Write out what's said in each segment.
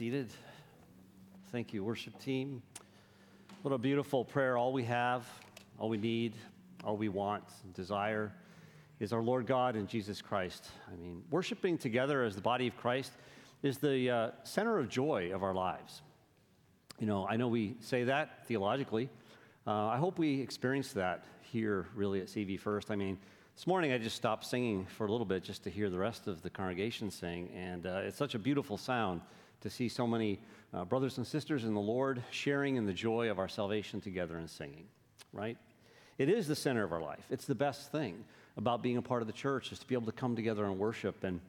Seated. Thank you, worship team. What a beautiful prayer. All we have, all we need, all we want and desire is our Lord God and Jesus Christ. Worshiping together as the body of Christ is the center of joy of our lives. I know we say that theologically. I hope we experience that here really at CV First. This morning I just stopped singing for a little bit just to hear the rest of the congregation sing, and it's such a beautiful sound to see so many brothers and sisters in the Lord sharing in the joy of our salvation together and singing, right? It is the center of our life. It's the best thing about being a part of the church is to be able to come together and worship. And,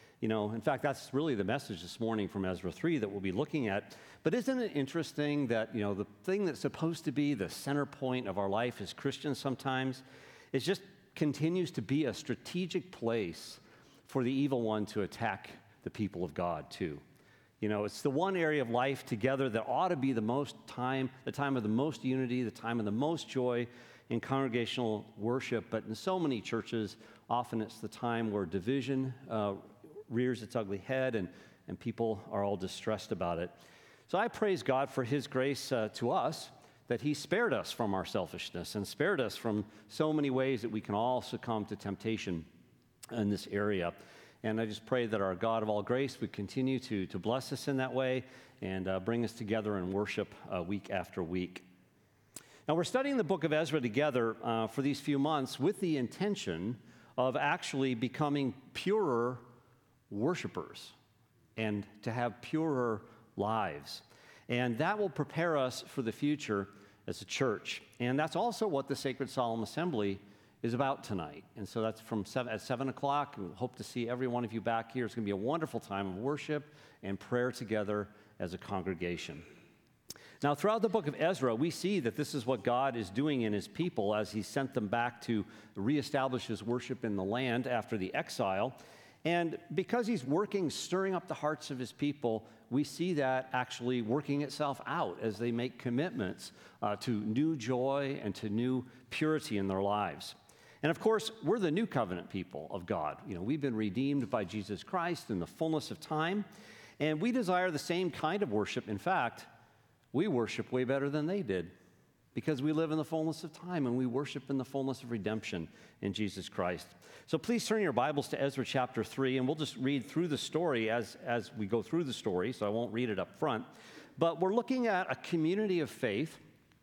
in fact, that's really the message this morning from Ezra 3 that we'll be looking at. But isn't it interesting that, the thing that's supposed to be the center point of our life as Christians sometimes is just continues to be a strategic place for the evil one to attack the people of God too. It's the one area of life together that ought to be the time of the most unity, the time of the most joy in congregational worship. But in so many churches, often it's the time where division rears its ugly head and people are all distressed about it. So I praise God for His grace to us, that He spared us from our selfishness and spared us from so many ways that we can all succumb to temptation in this area. And I just pray that our God of all grace would continue to bless us in that way and bring us together in worship week after week. Now, we're studying the book of Ezra together for these few months with the intention of actually becoming purer worshipers and to have purer lives. And that will prepare us for the future as a church. And that's also what the Sacred Solemn Assembly is about tonight. And so that's at 7 o'clock. We hope to see every one of you back here. It's going to be a wonderful time of worship and prayer together as a congregation. Now, throughout the book of Ezra, we see that this is what God is doing in His people as He sent them back to reestablish His worship in the land after the exile. And because He's working, stirring up the hearts of His people, we see that actually working itself out as they make commitments to new joy and to new purity in their lives. And of course, we're the new covenant people of God. We've been redeemed by Jesus Christ in the fullness of time, and we desire the same kind of worship. In fact, we worship way better than they did because we live in the fullness of time and we worship in the fullness of redemption in Jesus Christ. So please turn your Bibles to Ezra chapter 3, and we'll just read through the story as we go through the story, so I won't read it up front. But we're looking at a community of faith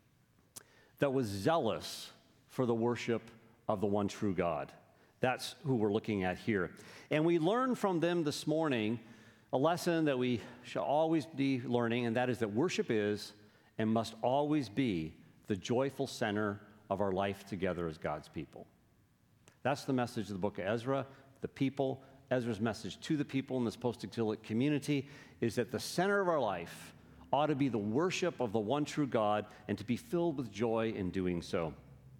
that was zealous for the worship of the one true God. That's who we're looking at here. And we learned from them this morning a lesson that we shall always be learning, and that is that worship is and must always be the joyful center of our life together as God's people. That's the message of the book of Ezra. The people, Ezra's message to the people in this post-exilic community is that the center of our life ought to be the worship of the one true God and to be filled with joy in doing so.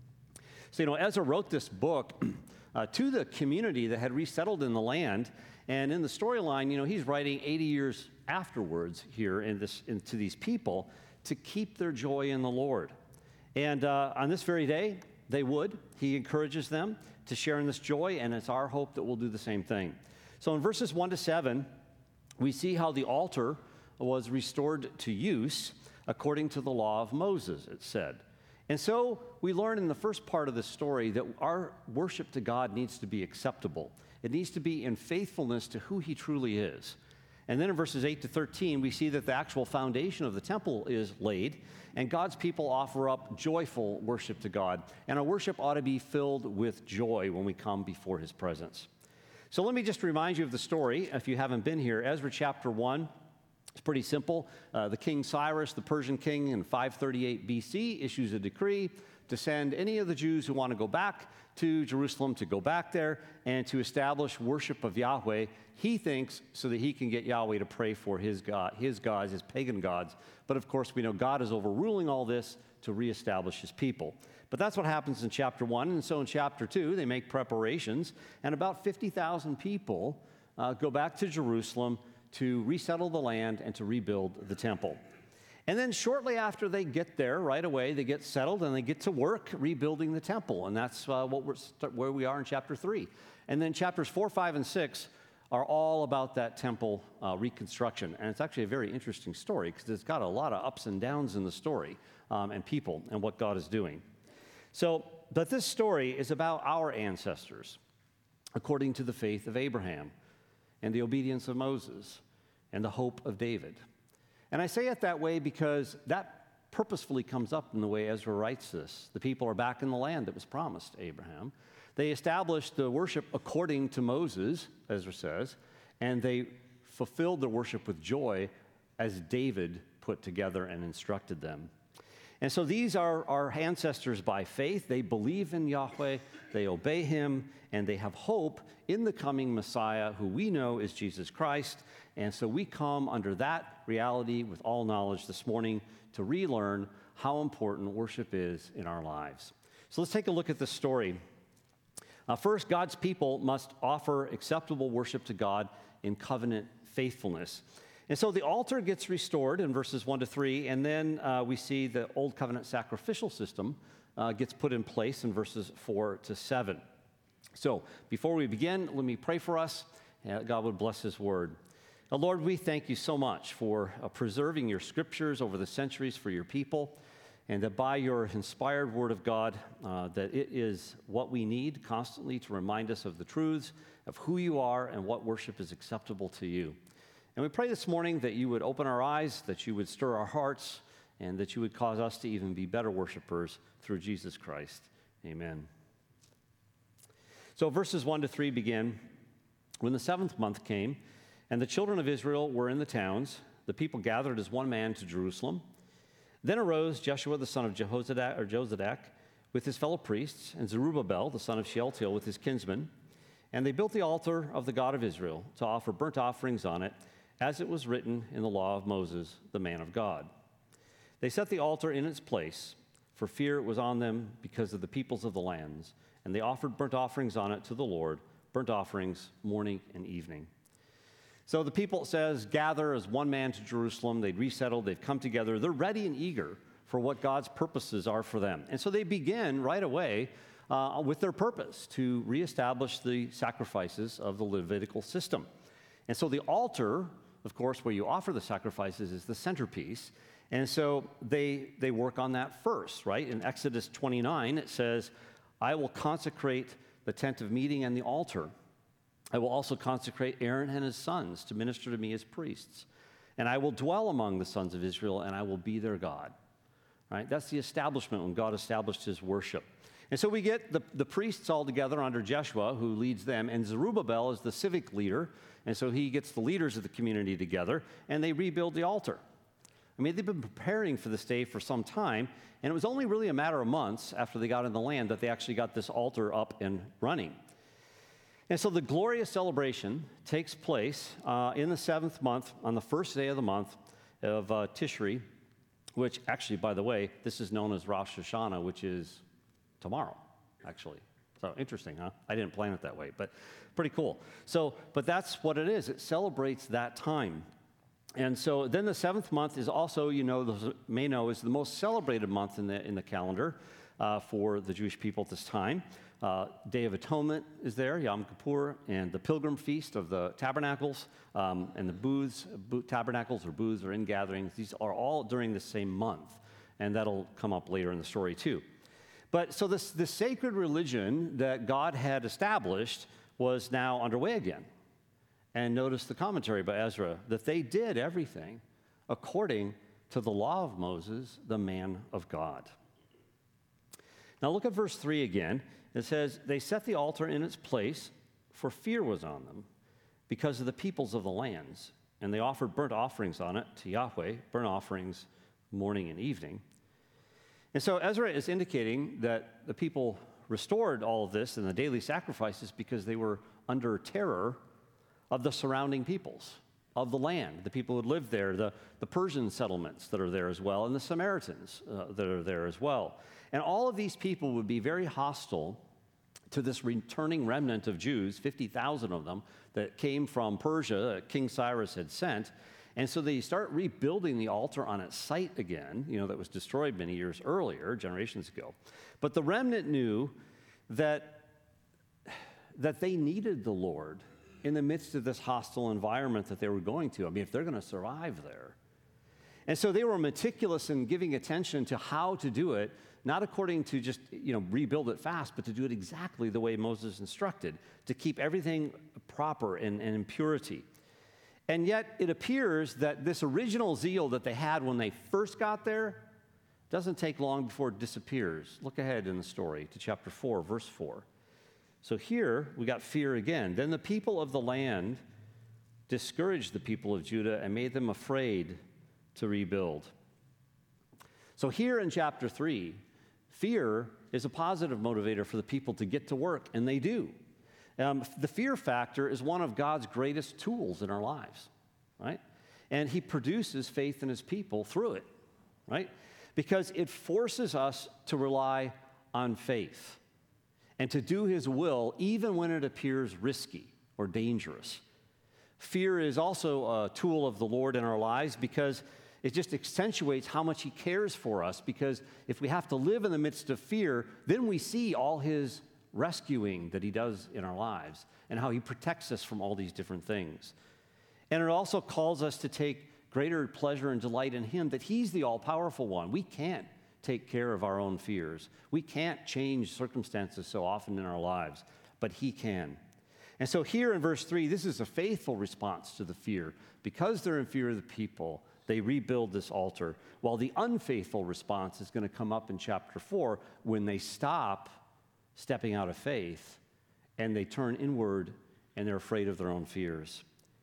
So, Ezra wrote this book to the community that had resettled in the land, and in the storyline, he's writing 80 years afterwards here to these people to keep their joy in the Lord. And on this very day, they would. He encourages them to share in this joy, and it's our hope that we'll do the same thing. So in verses 1 to 7, we see how the altar was restored to use according to the law of Moses, it said. And so we learn in the first part of the story that our worship to God needs to be acceptable. It needs to be in faithfulness to who He truly is. And then in verses 8 to 13, we see that the actual foundation of the temple is laid, and God's people offer up joyful worship to God. And our worship ought to be filled with joy when we come before His presence. So let me just remind you of the story, if you haven't been here. Ezra chapter 1. It's pretty simple. The King Cyrus, the Persian king, in 538 BC, issues a decree to send any of the Jews who want to go back to Jerusalem to go back there and to establish worship of Yahweh, he thinks, so that he can get Yahweh to pray for his gods, his pagan gods. But of course, we know God is overruling all this to reestablish His people. But that's what happens in chapter 1. And so in chapter 2, they make preparations, and about 50,000 people go back to Jerusalem to resettle the land and to rebuild the temple. And then shortly after they get there, right away, they get settled and they get to work rebuilding the temple. And that's where we are in chapter 3. And then chapters 4, 5, and 6 are all about that temple reconstruction. And it's actually a very interesting story because it's got a lot of ups and downs in the story and people and what God is doing. But this story is about our ancestors, according to the faith of Abraham and the obedience of Moses and the hope of David. And I say it that way because that purposefully comes up in the way Ezra writes this. The people are back in the land that was promised to Abraham. They established the worship according to Moses, Ezra says, and they fulfilled their worship with joy as David put together and instructed them. And so these are our ancestors by faith. They believe in Yahweh, they obey him, and they have hope in the coming Messiah, who we know is Jesus Christ. And so we come under that reality with all knowledge this morning to relearn how important worship is in our lives. So let's take a look at this story. First, God's people must offer acceptable worship to God in covenant faithfulness. And so the altar gets restored in verses 1 to 3, and then we see the Old Covenant sacrificial system gets put in place in verses 4 to 7. So before we begin, let me pray for us. God would bless his word. Lord, we thank you so much for preserving your scriptures over the centuries for your people, and that by your inspired word of God, that it is what we need constantly to remind us of the truths of who you are and what worship is acceptable to you. And we pray this morning that you would open our eyes, that you would stir our hearts, and that you would cause us to even be better worshipers through Jesus Christ. Amen. So verses 1 to 3 begin, when the 7th month came, and the children of Israel were in the towns, the people gathered as one man to Jerusalem. Then arose Jeshua the son of Jozadak with his fellow priests, and Zerubbabel the son of Shealtiel with his kinsmen, and they built the altar of the God of Israel to offer burnt offerings on it, as it was written in the law of Moses, the man of God. They set the altar in its place, for fear was on them because of the peoples of the lands, and they offered burnt offerings on it to the Lord, burnt offerings morning and evening. So the people, it says, gather as one man to Jerusalem. They'd resettled, they've come together. They're ready and eager for what God's purposes are for them. And so they begin right away with their purpose to reestablish the sacrifices of the Levitical system. And so the altar, of course, where you offer the sacrifices, is the centerpiece. And so they work on that first, right? In Exodus 29, it says, I will consecrate the tent of meeting and the altar. I will also consecrate Aaron and his sons to minister to me as priests. And I will dwell among the sons of Israel, and I will be their God. Right? That's the establishment when God established his worship. And so we get the priests all together under Jeshua, who leads them, and Zerubbabel is the civic leader. And so he gets the leaders of the community together, and they rebuild the altar. I mean, they've been preparing for this day for some time, and it was only really a matter of months after they got in the land that they actually got this altar up and running. And so the glorious celebration takes place in the 7th month, on the first day of the month of Tishri, which actually, by the way, this is known as Rosh Hashanah, which is tomorrow, actually. So interesting, huh? I didn't plan it that way, but pretty cool. So, but that's what it is. It celebrates that time. And so then the 7th month is also, you may know, is the most celebrated month in the calendar for the Jewish people at this time. Day of Atonement is there, Yom Kippur, and the Pilgrim Feast of the Tabernacles, and the booths, tabernacles or booths or in-gatherings. These are all during the same month, and that'll come up later in the story too. But so this sacred religion that God had established was now underway again. And notice the commentary by Ezra, that they did everything according to the law of Moses, the man of God. Now look at verse 3 again. It says, they set the altar in its place, for fear was on them, because of the peoples of the lands. And they offered burnt offerings on it to Yahweh, burnt offerings morning and evening. And so Ezra is indicating that the people restored all of this and the daily sacrifices because they were under terror of the surrounding peoples of the land, the people who lived there, the Persian settlements that are there as well, and the Samaritans that are there as well. And all of these people would be very hostile to this returning remnant of Jews, 50,000 of them, that came from Persia that King Cyrus had sent. And so they start rebuilding the altar on its site again, that was destroyed many years earlier, generations ago. But the remnant knew that they needed the Lord in the midst of this hostile environment that they were going to. I mean, if they're going to survive there. And so they were meticulous in giving attention to how to do it, not according to just, rebuild it fast, but to do it exactly the way Moses instructed, to keep everything proper and in purity. And yet it appears that this original zeal that they had when they first got there doesn't take long before it disappears. Look ahead in the story to chapter 4, verse 4. So here we got fear again. Then the people of the land discouraged the people of Judah and made them afraid to rebuild. So here in chapter 3, fear is a positive motivator for the people to get to work, and they do. The fear factor is one of God's greatest tools in our lives, right? And he produces faith in his people through it, right? Because it forces us to rely on faith and to do his will even when it appears risky or dangerous. Fear is also a tool of the Lord in our lives because it just accentuates how much he cares for us, because if we have to live in the midst of fear, then we see all his rescuing that he does in our lives and how he protects us from all these different things. And it also calls us to take greater pleasure and delight in him, that he's the all-powerful one. We can't take care of our own fears. We can't change circumstances so often in our lives, but he can. And so here in verse 3, this is a faithful response to the fear. Because they're in fear of the people, they rebuild this altar, while the unfaithful response is going to come up in chapter 4 when they stop stepping out of faith and they turn inward and they're afraid of their own fears.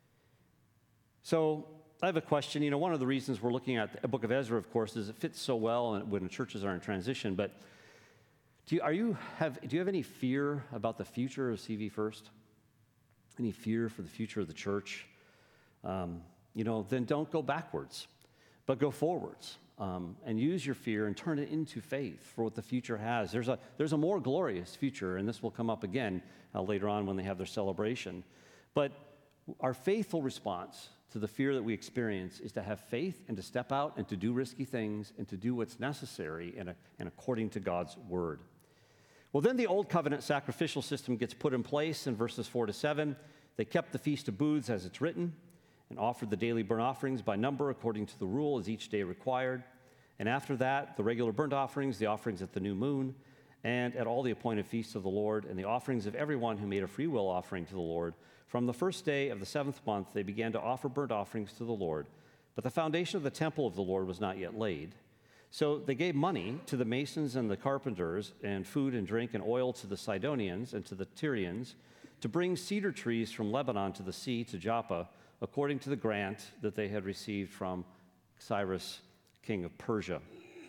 So I have a question. One of the reasons we're looking at the book of Ezra, of course, is it fits so well when churches are in transition. But do you have any fear about the future of CV First? Any fear for the future of the church? Then don't go backwards, but go forwards. And use your fear and turn it into faith for what the future has. There's a more glorious future, and this will come up again later on when they have their celebration. But our faithful response to the fear that we experience is to have faith and to step out and to do risky things and to do what's necessary and according to God's word. Well, then the Old Covenant sacrificial system gets put in place in verses 4 to 7. They kept the Feast of Booths as it's written, and offered the daily burnt offerings by number according to the rule as each day required. And after that, the regular burnt offerings, the offerings at the new moon, and at all the appointed feasts of the Lord, and the offerings of everyone who made a free will offering to the Lord. From the first day of the 7th month, they began to offer burnt offerings to the Lord. But the foundation of the temple of the Lord was not yet laid. So they gave money to the masons and the carpenters, and food and drink and oil to the Sidonians and to the Tyrians, to bring cedar trees from Lebanon to the sea to Joppa, according to the grant that they had received from Cyrus, king of Persia.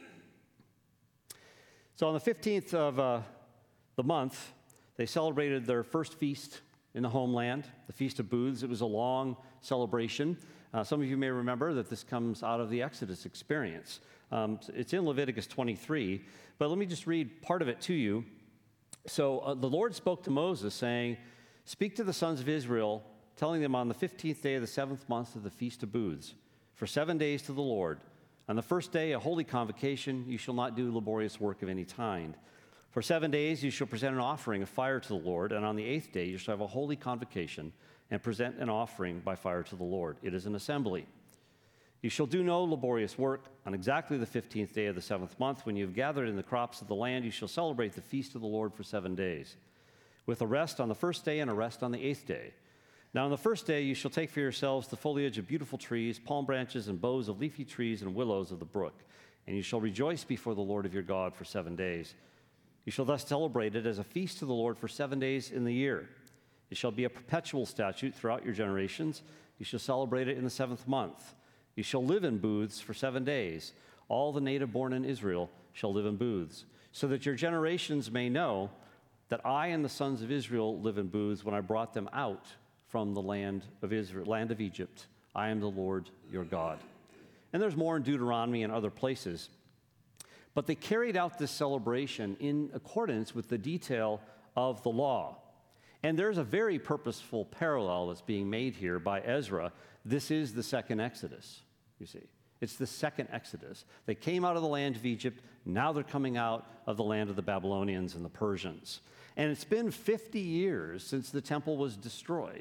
So on the 15th of the month, they celebrated their first feast in the homeland, the Feast of Booths. It was a long celebration. Some of you may remember that this comes out of the Exodus experience. It's in Leviticus 23, but let me just read part of it to you. So the Lord spoke to Moses, saying, "Speak to the sons of Israel, telling them on the 15th day of the 7th month of the Feast of Booths, for 7 days to the Lord. On the first day, a holy convocation, you shall not do laborious work of any kind. For 7 days you shall present an offering of fire to the Lord, and on the 8th day you shall have a holy convocation and present an offering by fire to the Lord. It is an assembly. You shall do no laborious work. On exactly the 15th day of the 7th month, when you have gathered in the crops of the land, you shall celebrate the feast of the Lord for 7 days, with a rest on the first day and a rest on the 8th day. Now on the first day you shall take for yourselves the foliage of beautiful trees, palm branches, and boughs of leafy trees and willows of the brook, and you shall rejoice before the Lord of your God for 7 days. You shall thus celebrate it as a feast to the Lord for 7 days in the year. It shall be a perpetual statute throughout your generations. You shall celebrate it in the 7th month. You shall live in booths for 7 days. All the native born in Israel shall live in booths, so that your generations may know that I and the sons of Israel live in booths when I brought them out from the land of Israel, land of Egypt. I am the Lord your God." And there's more in Deuteronomy and other places. But they carried out this celebration in accordance with the detail of the law. And there's a very purposeful parallel that's being made here by Ezra. This is the second Exodus, you see. It's the second Exodus. They came out of the land of Egypt. Now they're coming out of the land of the Babylonians and the Persians. And it's been 50 years since the temple was destroyed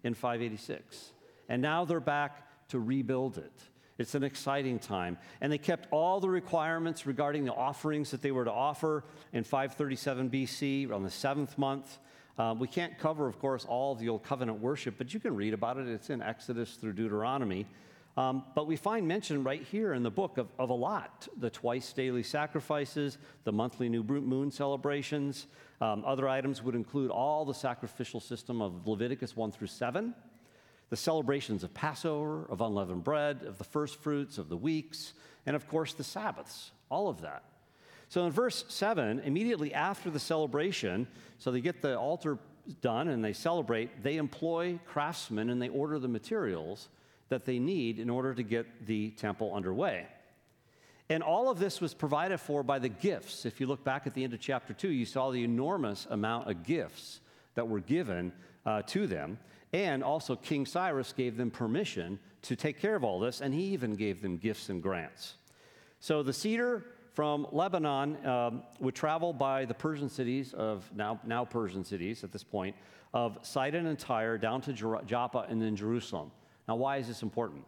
in 586. And now they're back to rebuild it. It's an exciting time. And they kept all the requirements regarding the offerings that they were to offer in 537 BC on the 7th month. We can't cover, of course, all of the Old Covenant worship, but you can read about it. It's in Exodus through Deuteronomy. But we find mention right here in the book of a lot. The twice daily sacrifices, the monthly new moon celebrations. Other items would include all the sacrificial system of Leviticus 1 through 7. The celebrations of Passover, of unleavened bread, of the first fruits, of the weeks, and of course the Sabbaths, all of that. So in verse 7, immediately after the celebration, so they get the altar done and they celebrate, they employ craftsmen and they order the materials that they need in order to get the temple underway. And all of this was provided for by the gifts. If you look back at the end of chapter 2, you saw the enormous amount of gifts that were given to them. And also King Cyrus gave them permission to take care of all this, and he even gave them gifts and grants. So the cedar from Lebanon would travel by the Persian cities of, now Persian cities at this point, of Sidon and Tyre down to Joppa and then Jerusalem. Now why is this important?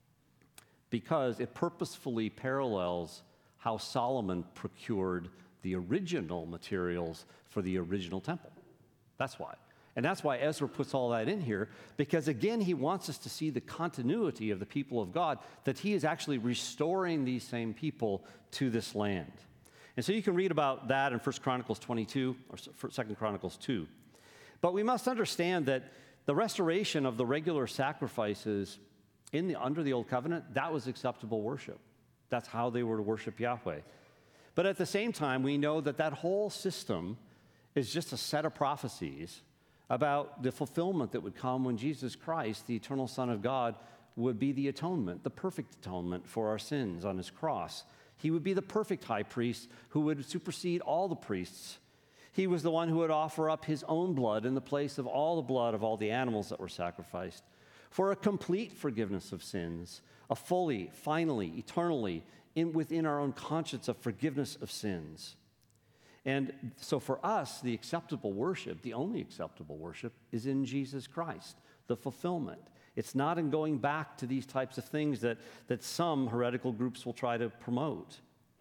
Because it purposefully parallels how Solomon procured the original materials for the original temple. That's why. And that's why Ezra puts all that in here, because again, he wants us to see the continuity of the people of God, that he is actually restoring these same people to this land. And so you can read about that in 1 Chronicles 22 or 2 Chronicles 2. But we must understand that the restoration of the regular sacrifices under the Old Covenant, that was acceptable worship. That's how they were to worship Yahweh. But at the same time, we know that that whole system is just a set of prophecies about the fulfillment that would come when Jesus Christ, the eternal Son of God, would be the atonement, the perfect atonement for our sins on his cross. He would be the perfect high priest who would supersede all the priests. He was the one who would offer up his own blood in the place of all the blood of all the animals that were sacrificed for a complete forgiveness of sins, a fully, finally, eternally, within our own conscience of forgiveness of sins. And so for us, the acceptable worship, the only acceptable worship, is in Jesus Christ, the fulfillment. It's not in going back to these types of things that some heretical groups will try to promote.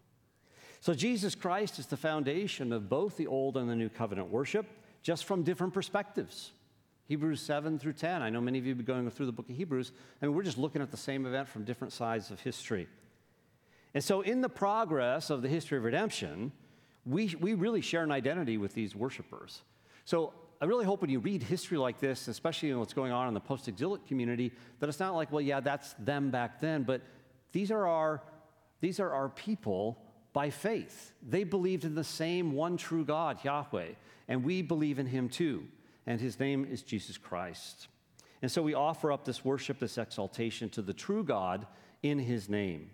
So Jesus Christ is the foundation of both the Old and the New Covenant worship, just from different perspectives. Hebrews 7 through 10. I know many of you have been going through the book of Hebrews, and we're just looking at the same event from different sides of history. And so in the progress of the history of redemption, we really share an identity with these worshipers. So I really hope when you read history like this, especially in what's going on in the post-exilic community, that it's not like, well, yeah, that's them back then, but these are our people by faith. They believed in the same one true God, Yahweh, and we believe in him too, and his name is Jesus Christ. And so we offer up this worship, this exaltation to the true God in his name.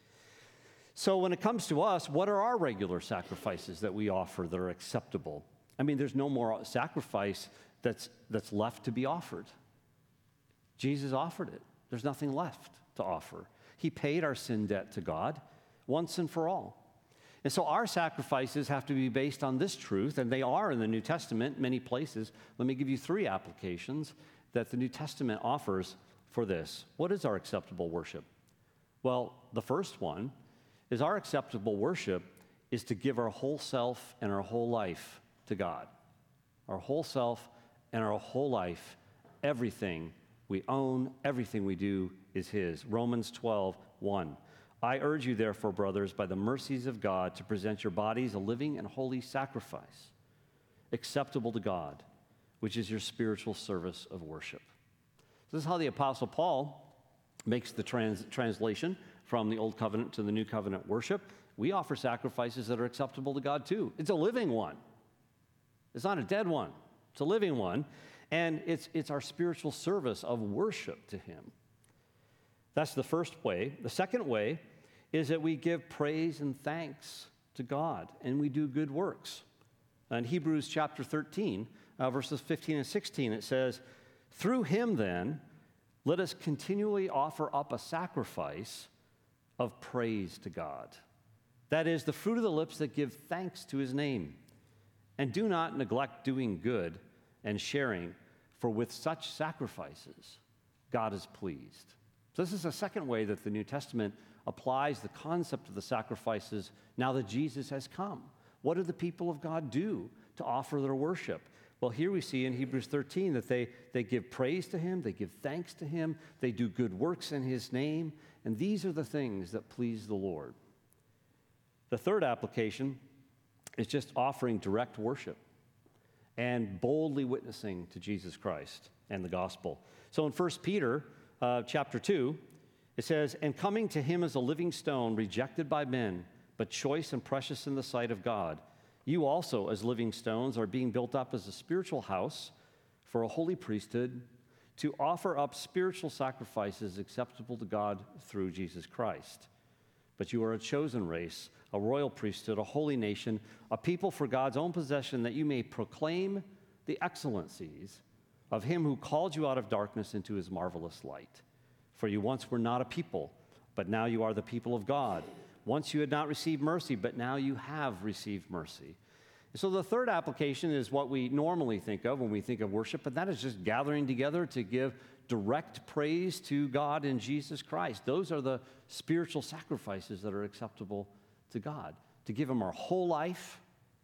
So when it comes to us, what are our regular sacrifices that we offer that are acceptable? I mean, there's no more sacrifice that's left to be offered. Jesus offered it. There's nothing left to offer. He paid our sin debt to God once and for all. And so our sacrifices have to be based on this truth, and they are in the New Testament, many places. Let me give you 3 applications that the New Testament offers for this. What is our acceptable worship? Well, the first one is our acceptable worship is to give our whole self and our whole life to God. Our whole self and our whole life, everything we own, everything we do is his. Romans 12:1. I urge you, therefore, brothers, by the mercies of God, to present your bodies a living and holy sacrifice, acceptable to God, which is your spiritual service of worship. This is how the Apostle Paul makes the translation from the Old Covenant to the New Covenant worship. We offer sacrifices that are acceptable to God too. It's a living one. It's not a dead one. It's a living one. And it's our spiritual service of worship to him. That's the first way. The second way is that we give praise and thanks to God, and we do good works. In Hebrews chapter 13, verses 15 and 16, it says, through him then, let us continually offer up a sacrifice of praise to God. That is, the fruit of the lips that give thanks to his name. And do not neglect doing good and sharing, for with such sacrifices, God is pleased. So this is a second way that the New Testament applies the concept of the sacrifices now that Jesus has come. What do the people of God do to offer their worship? Well, here we see in Hebrews 13 that they give praise to him, they give thanks to him, they do good works in his name, and these are the things that please the Lord. The third application is just offering direct worship and boldly witnessing to Jesus Christ and the gospel. So in 1 Peter chapter 2, it says, "And coming to him as a living stone, rejected by men, but choice and precious in the sight of God, you also, as living stones, are being built up as a spiritual house for a holy priesthood to offer up spiritual sacrifices acceptable to God through Jesus Christ. But you are a chosen race, a royal priesthood, a holy nation, a people for God's own possession, that you may proclaim the excellencies of him who called you out of darkness into his marvelous light. For you once were not a people, but now you are the people of God. Once you had not received mercy, but now you have received mercy." So the third application is what we normally think of when we think of worship, and that is just gathering together to give direct praise to God in Jesus Christ. Those are the spiritual sacrifices that are acceptable to God. To give him our whole life,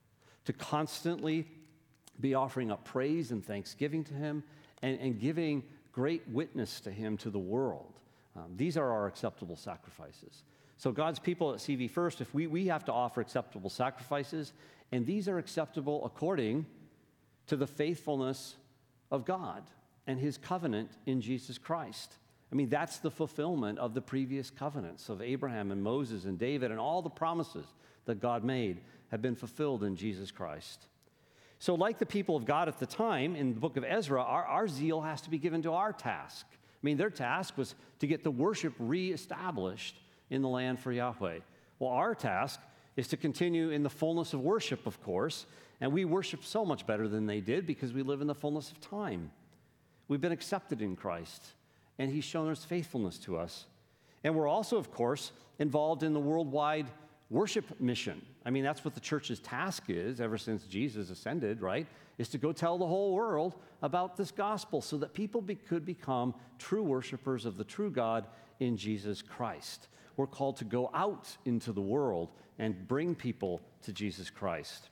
to constantly be offering up praise and thanksgiving to him, and giving great witness to him to the world. These are our acceptable sacrifices. So God's people at CV First, if we have to offer acceptable sacrifices, and these are acceptable according to the faithfulness of God and his covenant in Jesus Christ. I mean, that's the fulfillment of the previous covenants of Abraham and Moses and David, and all the promises that God made have been fulfilled in Jesus Christ. So like the people of God at the time in the book of Ezra, our zeal has to be given to our task. I mean, their task was to get the worship reestablished in the land for Yahweh. Well, our task is to continue in the fullness of worship, of course, and we worship so much better than they did because we live in the fullness of time. We've been accepted in Christ, and he's shown his faithfulness to us. And we're also, of course, involved in the worldwide worship mission. I mean, that's what the church's task is ever since Jesus ascended, right? Is to go tell the whole world about this gospel so that people could become true worshipers of the true God in Jesus Christ. We're called to go out into the world and bring people to Jesus Christ.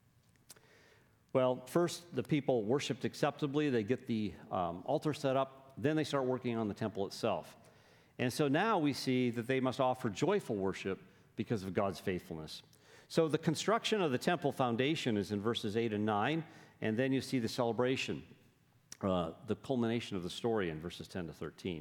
Well, first, the people worshiped acceptably. They get the altar set up. Then they start working on the temple itself. And so now we see that they must offer joyful worship because of God's faithfulness. So the construction of the temple foundation is in verses 8 and 9, and then you see the celebration, the culmination of the story in verses 10 to 13.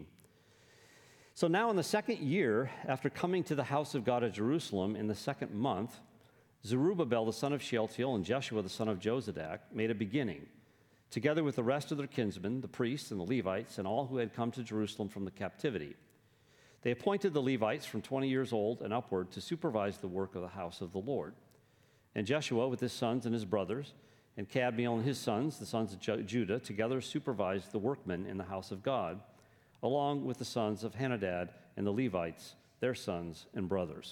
So now in the second year, after coming to the house of God at Jerusalem in the second month, Zerubbabel the son of Shealtiel and Jeshua the son of Jozadak made a beginning, together with the rest of their kinsmen, the priests and the Levites, and all who had come to Jerusalem from the captivity. They appointed the Levites from 20 years old and upward to supervise the work of the house of the Lord. And Jeshua with his sons and his brothers, and Kadmiel and his sons, the sons of Judah, together supervised the workmen in the house of God, along with the sons of Henadad and the Levites, their sons and brothers.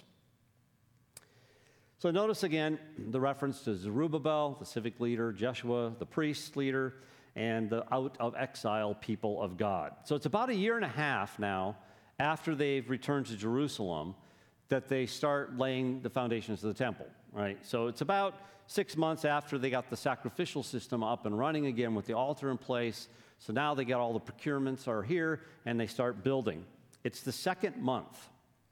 So notice again the reference to Zerubbabel, the civic leader, Jeshua, the priest leader, and the out of exile people of God. So it's about a year and a half now after they've returned to Jerusalem that they start laying the foundations of the temple, right? So it's about 6 months after they got the sacrificial system up and running again with the altar in place. So now they got all the procurements are here, and they start building. It's the second month,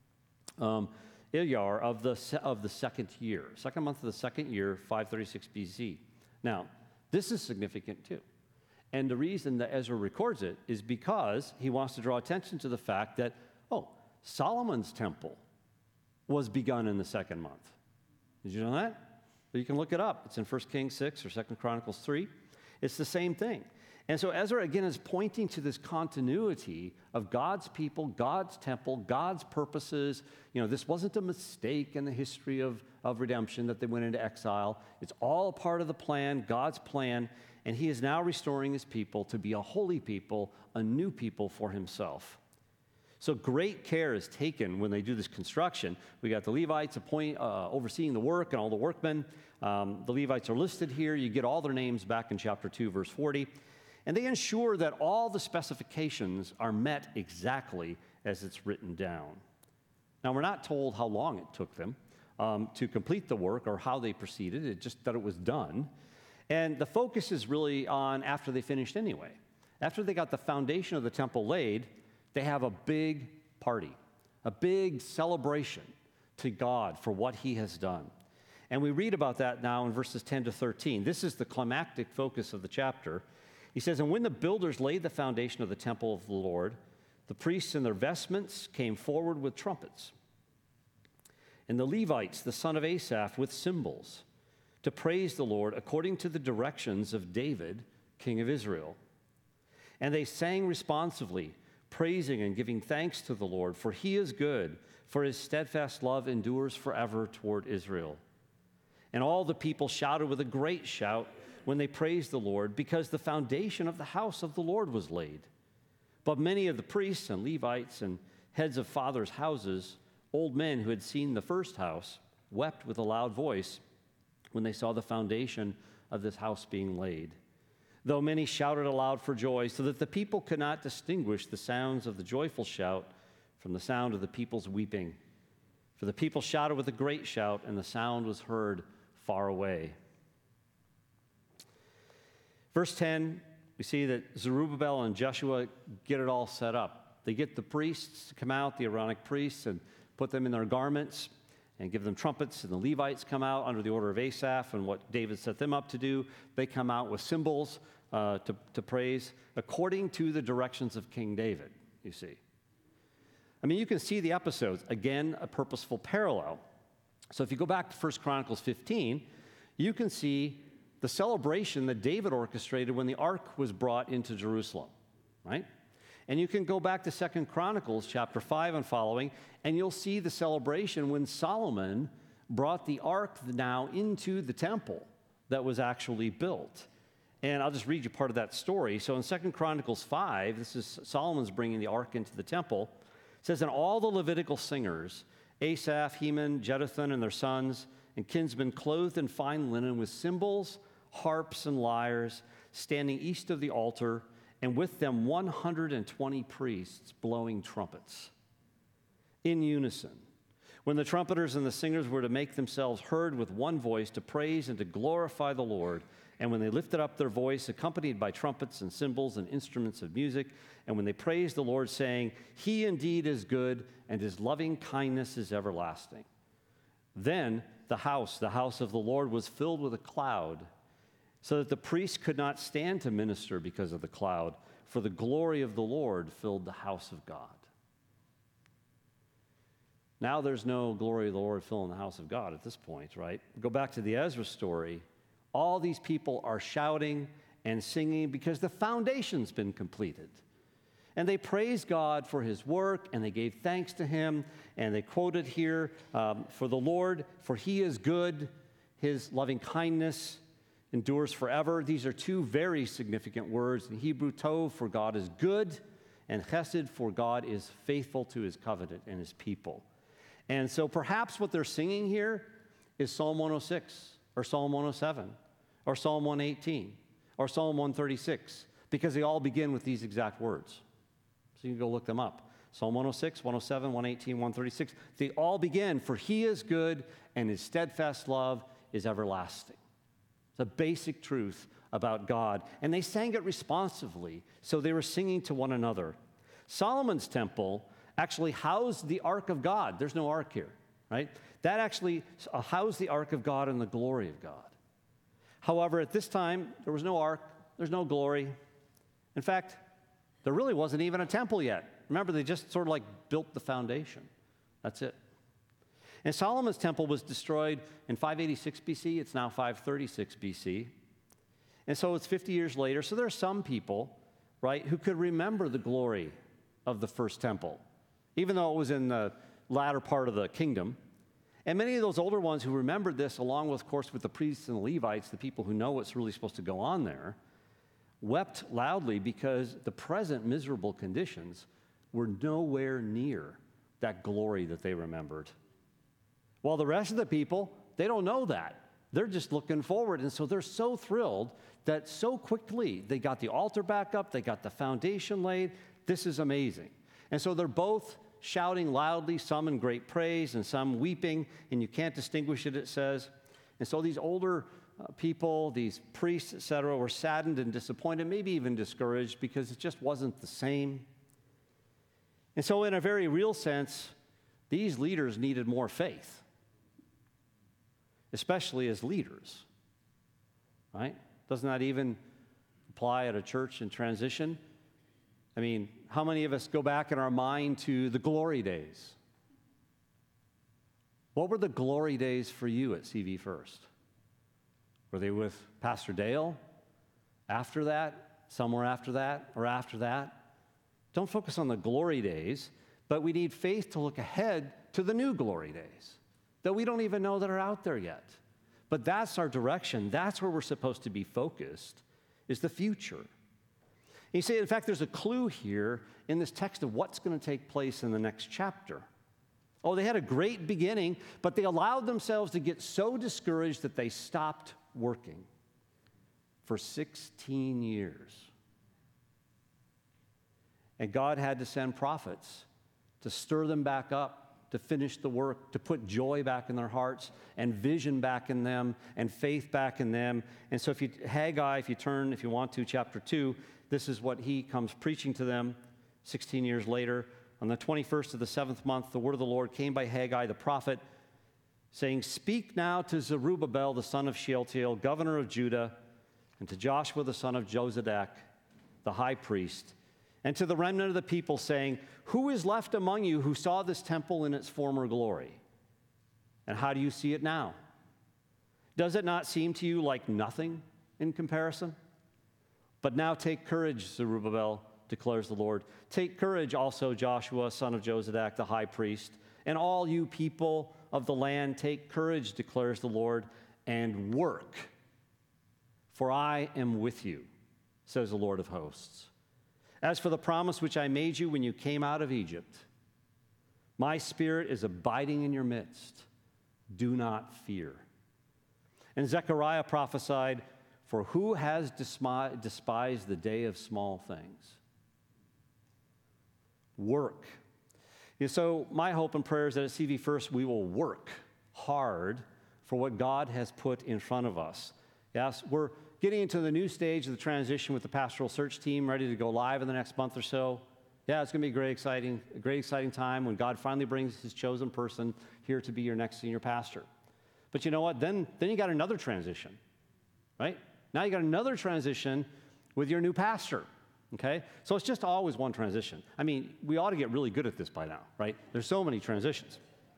Iyar, of the second year. Second month of the second year, 536 BC. Now, this is significant too. And the reason that Ezra records it is because he wants to draw attention to the fact that, Solomon's temple was begun in the second month. Did you know that? Well, you can look it up. It's in 1 Kings 6 or 2 Chronicles 3. It's the same thing. And so Ezra, again, is pointing to this continuity of God's people, God's temple, God's purposes. This wasn't a mistake in the history of redemption that they went into exile. It's all a part of the plan, God's plan, and he is now restoring his people to be a holy people, a new people for himself. So great care is taken when they do this construction. We got the Levites overseeing the work and all the workmen. The Levites are listed here. You get all their names back in chapter 2, verse 40. And they ensure that all the specifications are met exactly as it's written down. Now, we're not told how long it took them to complete the work or how they proceeded. It's just that it was done. And the focus is really on after they finished anyway. After they got the foundation of the temple laid, they have a big party, a big celebration to God for what he has done. And we read about that now in verses 10 to 13. This is the climactic focus of the chapter. He says, "And when the builders laid the foundation of the temple of the Lord, the priests in their vestments came forward with trumpets, and the Levites, the son of Asaph, with cymbals, to praise the Lord according to the directions of David, king of Israel. And they sang responsively, praising and giving thanks to the Lord, for he is good, for his steadfast love endures forever toward Israel. And all the people shouted with a great shout when they praised the Lord, because the foundation of the house of the Lord was laid. But many of the priests and Levites and heads of fathers' houses, old men who had seen the first house, wept with a loud voice when they saw the foundation of this house being laid. Though many shouted aloud for joy, so that the people could not distinguish the sounds of the joyful shout from the sound of the people's weeping. For the people shouted with a great shout, and the sound was heard far away." Verse 10, we see that Zerubbabel and Joshua get it all set up. They get the priests to come out, the Aaronic priests, and put them in their garments and give them trumpets, and the Levites come out under the order of Asaph and what David set them up to do. They come out with cymbals to praise according to the directions of King David, you see. I mean, you can see the episodes. Again, a purposeful parallel. So if you go back to 1 Chronicles 15, you can see the celebration that David orchestrated when the ark was brought into Jerusalem, right? And you can go back to 2 Chronicles chapter 5 and following, and you'll see the celebration when Solomon brought the ark now into the temple that was actually built. And I'll just read you part of that story. So in 2 Chronicles 5, this is Solomon's bringing the ark into the temple. It says, "And all the Levitical singers, Asaph, Heman, Jeduthun, and their sons, and kinsmen, clothed in fine linen with cymbals, harps, and lyres, standing east of the altar, and with them 120 priests blowing trumpets in unison. When the trumpeters and the singers were to make themselves heard with one voice to praise and to glorify the Lord, and when they lifted up their voice, accompanied by trumpets and cymbals and instruments of music, and when they praised the Lord, saying, 'He indeed is good, and his loving kindness is everlasting.' Then the house of the Lord, was filled with a cloud, so that the priests could not stand to minister because of the cloud, for the glory of the Lord filled the house of God." Now there's no glory of the Lord filling the house of God at this point, right? Go back to the Ezra story. All these people are shouting and singing because the foundation's been completed. And they praised God for his work, and they gave thanks to him, and they quoted here, "For the Lord, for he is good, his loving kindness endures forever." These are two very significant words. In Hebrew, tov, for God is good, and chesed, for God is faithful to his covenant and his people. And so perhaps what they're singing here is Psalm 106, or Psalm 107, or Psalm 118, or Psalm 136, because they all begin with these exact words. So you can go look them up. Psalm 106, 107, 118, 136. They all begin, "For he is good, and his steadfast love is everlasting." It's a basic truth about God. And they sang it responsively, so they were singing to one another. Solomon's temple actually housed the ark of God. There's no ark here, right? That actually housed the ark of God and the glory of God. However, at this time, there was no ark, there's no glory. In fact, there really wasn't even a temple yet. Remember, they just sort of like built the foundation. That's it. And Solomon's temple was destroyed in 586 BC. It's now 536 BC. And so it's 50 years later. So there are some people, right, who could remember the glory of the first temple, even though it was in the latter part of the kingdom. And many of those older ones who remembered this, along with, of course, with the priests and the Levites, the people who know what's really supposed to go on there, wept loudly because the present miserable conditions were nowhere near that glory that they remembered. While the rest of the people, they don't know that. They're just looking forward. And so they're so thrilled that so quickly they got the altar back up, they got the foundation laid. This is amazing. And so they're both shouting loudly, some in great praise and some weeping, and you can't distinguish it, it says. And so these older people, these priests, etc., were saddened and disappointed, maybe even discouraged, because it just wasn't the same. And so in a very real sense, these leaders needed more faith, especially as leaders, right? Doesn't that even apply at a church in transition? I mean, how many of us go back in our mind to the glory days? What were the glory days for you at CV First? Were they with Pastor Dale? After that? Somewhere after that? Or after that? Don't focus on the glory days, but we need faith to look ahead to the new glory days that we don't even know that are out there yet. But that's our direction. That's where we're supposed to be focused, is the future. You see, in fact, there's a clue here in this text of what's going to take place in the next chapter. Oh, they had a great beginning, but they allowed themselves to get so discouraged that they stopped working for 16 years. And God had to send prophets to stir them back up, to finish the work, to put joy back in their hearts, and vision back in them, and faith back in them. And so Haggai, if you want to, chapter 2, this is what he comes preaching to them 16 years later. On the 21st of the 7th month, the word of the Lord came by Haggai the prophet, saying, "Speak now to Zerubbabel, the son of Shealtiel, governor of Judah, and to Joshua, the son of Jozadak, the high priest, and to the remnant of the people, saying, who is left among you who saw this temple in its former glory? And how do you see it now? Does it not seem to you like nothing in comparison? But now take courage, Zerubbabel, declares the Lord. Take courage also, Joshua, son of Jozadak, the high priest, and all you people of the land, take courage, declares the Lord, and work. For I am with you, says the Lord of hosts. As for the promise which I made you when you came out of Egypt, my spirit is abiding in your midst. Do not fear." And Zechariah prophesied, "For who has despised the day of small things?" Work. And so my hope and prayer is that at CV First we will work hard for what God has put in front of us. Yes, we're getting into the new stage of the transition with the pastoral search team, ready to go live in the next month or so. Yeah, it's going to be a great exciting time when God finally brings his chosen person here to be your next senior pastor. But you know what? Then you got another transition, right? Now you got another transition with your new pastor, okay? So it's just always one transition. I mean, we ought to get really good at this by now, right? There's so many transitions.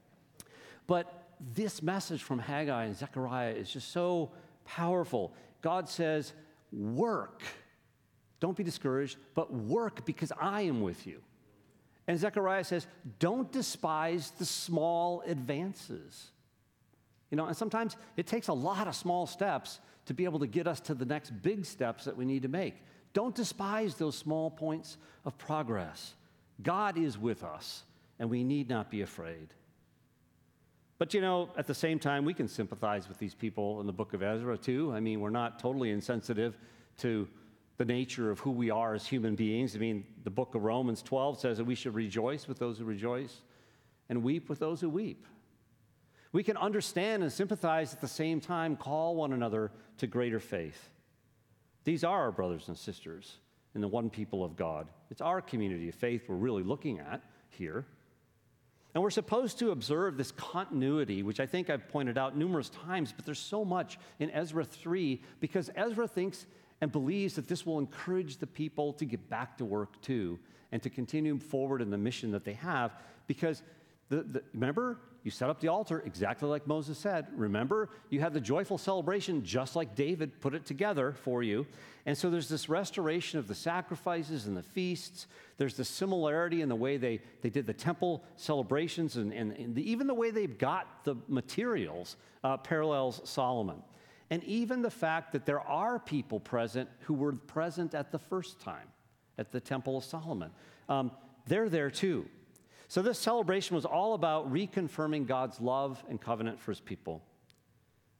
But this message from Haggai and Zechariah is just so powerful. God says, work. Don't be discouraged, but work because I am with you. And Zechariah says, don't despise the small advances. You know, and sometimes it takes a lot of small steps to be able to get us to the next big steps that we need to make. Don't despise those small points of progress. God is with us, and we need not be afraid. But, you know, at the same time, we can sympathize with these people in the book of Ezra, too. I mean, we're not totally insensitive to the nature of who we are as human beings. I mean, the book of Romans 12 says that we should rejoice with those who rejoice and weep with those who weep. We can understand and sympathize at the same time, call one another to greater faith. These are our brothers and sisters in the one people of God. It's our community of faith we're really looking at here. And we're supposed to observe this continuity, which I think I've pointed out numerous times, but there's so much in Ezra 3 because Ezra thinks and believes that this will encourage the people to get back to work too and to continue forward in the mission that they have because remember, you set up the altar exactly like Moses said. Remember, you had the joyful celebration just like David put it together for you. And so there's this restoration of the sacrifices and the feasts. There's the similarity in the way they did the temple celebrations and even the way they got the materials parallels Solomon. And even the fact that there are people present who were present at the first time at the Temple of Solomon. They're there too. So this celebration was all about reconfirming God's love and covenant for his people.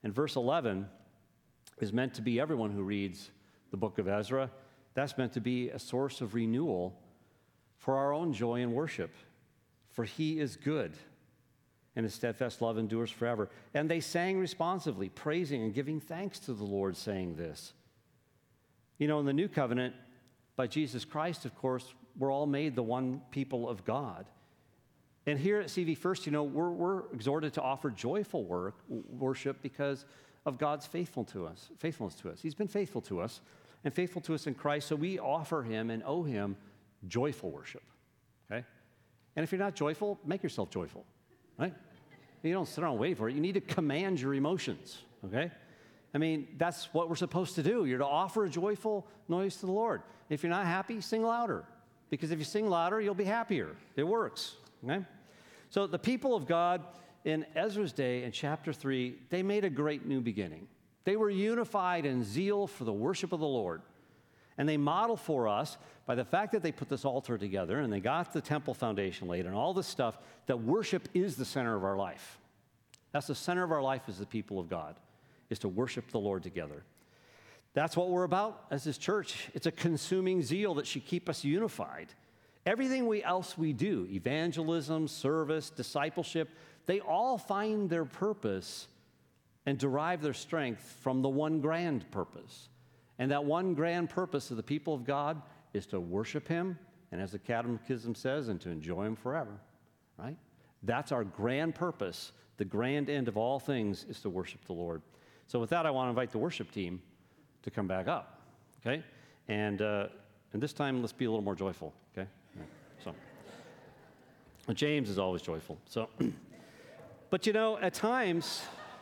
And verse 11 is meant to be everyone who reads the book of Ezra. That's meant to be a source of renewal for our own joy and worship. For he is good, and his steadfast love endures forever. And they sang responsively, praising and giving thanks to the Lord, saying this. You know, in the new covenant, by Jesus Christ, of course, we're all made the one people of God. And here at CV First, you know, we're exhorted to offer joyful worship because of God's faithfulness to us. He's been faithful to us and faithful to us in Christ, so we offer him and owe him joyful worship, okay? And if you're not joyful, make yourself joyful, right? You don't sit around and wait for it. You need to command your emotions, okay? I mean, that's what we're supposed to do. You're to offer a joyful noise to the Lord. If you're not happy, sing louder, because if you sing louder, you'll be happier. It works, okay? So the people of God in Ezra's day in chapter 3, they made a great new beginning. They were unified in zeal for the worship of the Lord. And they model for us, by the fact that they put this altar together and they got the temple foundation laid and all this stuff, that worship is the center of our life. That's the center of our life as the people of God, is to worship the Lord together. That's what we're about as this church. It's a consuming zeal that should keep us unified. Everything else we do, evangelism, service, discipleship, they all find their purpose and derive their strength from the one grand purpose. And that one grand purpose of the people of God is to worship him, and as the Catechism says, and to enjoy him forever, right? That's our grand purpose. The grand end of all things is to worship the Lord. So with that, I want to invite the worship team to come back up, okay? And this time, let's be a little more joyful, okay? So, James is always joyful. So, but you know, at times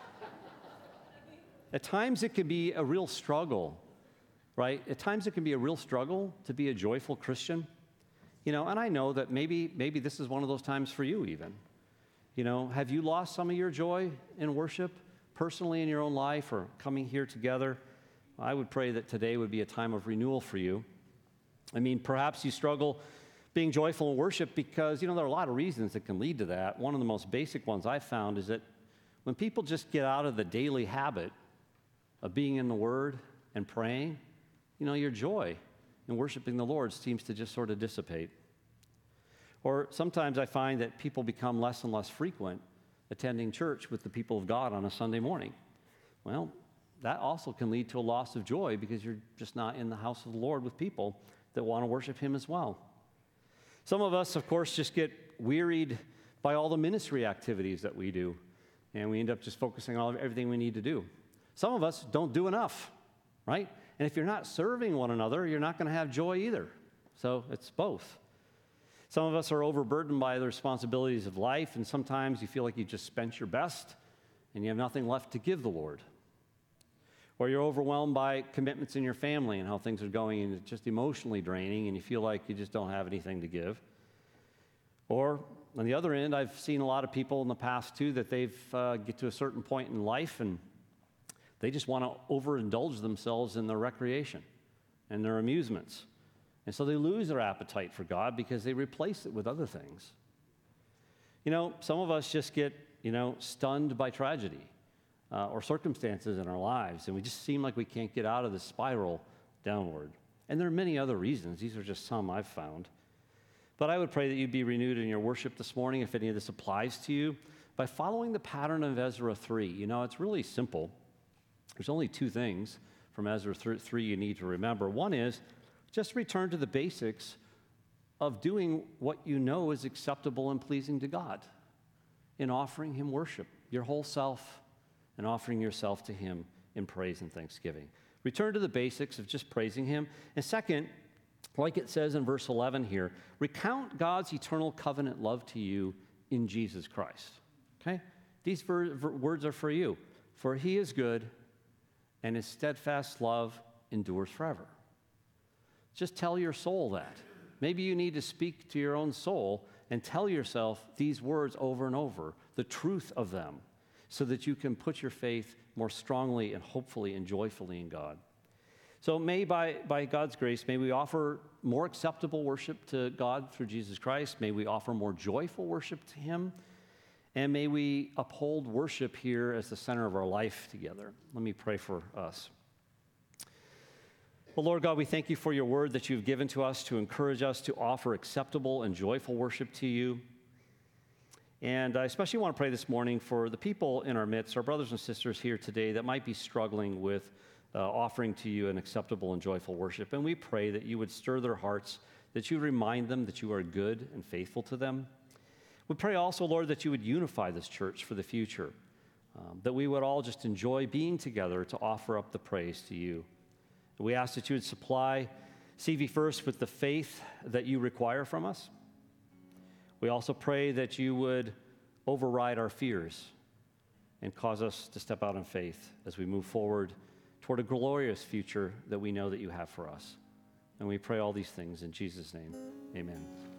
it can be a real struggle, right? At times it can be a real struggle to be a joyful Christian, you know. And I know that maybe this is one of those times for you, even. You know, have you lost some of your joy in worship personally in your own life, or coming here together? I would pray that today would be a time of renewal for you. I mean, perhaps you struggle being joyful in worship because, you know, there are a lot of reasons that can lead to that. One of the most basic ones I've found is that when people just get out of the daily habit of being in the Word and praying, you know, your joy in worshiping the Lord seems to just sort of dissipate. Or sometimes I find that people become less and less frequent attending church with the people of God on a Sunday morning. Well, that also can lead to a loss of joy because you're just not in the house of the Lord with people that want to worship him as well. Some of us, of course, just get wearied by all the ministry activities that we do, and we end up just focusing on everything we need to do. Some of us don't do enough, right? And if you're not serving one another, you're not going to have joy either. So it's both. Some of us are overburdened by the responsibilities of life, and sometimes you feel like you just spent your best and you have nothing left to give the Lord. Or you're overwhelmed by commitments in your family and how things are going, and it's just emotionally draining, and you feel like you just don't have anything to give. Or on the other end, I've seen a lot of people in the past too that they've get to a certain point in life and they just want to overindulge themselves in their recreation and their amusements. And so they lose their appetite for God because they replace it with other things. You know, some of us just get, you know, stunned by tragedy or circumstances in our lives, and we just seem like we can't get out of the spiral downward. And there are many other reasons. These are just some I've found. But I would pray that you'd be renewed in your worship this morning, if any of this applies to you, by following the pattern of Ezra 3. You know, it's really simple. There's only two things from Ezra 3 you need to remember. One is just return to the basics of doing what you know is acceptable and pleasing to God in offering him worship, your whole self, and offering yourself to him in praise and thanksgiving. Return to the basics of just praising him. And second, like it says in verse 11 here, recount God's eternal covenant love to you in Jesus Christ. Okay? These words are for you. For he is good, and his steadfast love endures forever. Just tell your soul that. Maybe you need to speak to your own soul and tell yourself these words over and over, the truth of them, so that you can put your faith more strongly and hopefully and joyfully in God. So may, by God's grace, may we offer more acceptable worship to God through Jesus Christ. May we offer more joyful worship to him. And may we uphold worship here as the center of our life together. Let me pray for us. Well, Lord God, we thank you for your word that you've given to us to encourage us to offer acceptable and joyful worship to you. And I especially want to pray this morning for the people in our midst, our brothers and sisters here today that might be struggling with offering to you an acceptable and joyful worship. And we pray that you would stir their hearts, that you remind them that you are good and faithful to them. We pray also, Lord, that you would unify this church for the future, that we would all just enjoy being together to offer up the praise to you. We ask that you would supply CV First with the faith that you require from us. We also pray that you would override our fears and cause us to step out in faith as we move forward toward a glorious future that we know that you have for us. And we pray all these things in Jesus' name. Amen.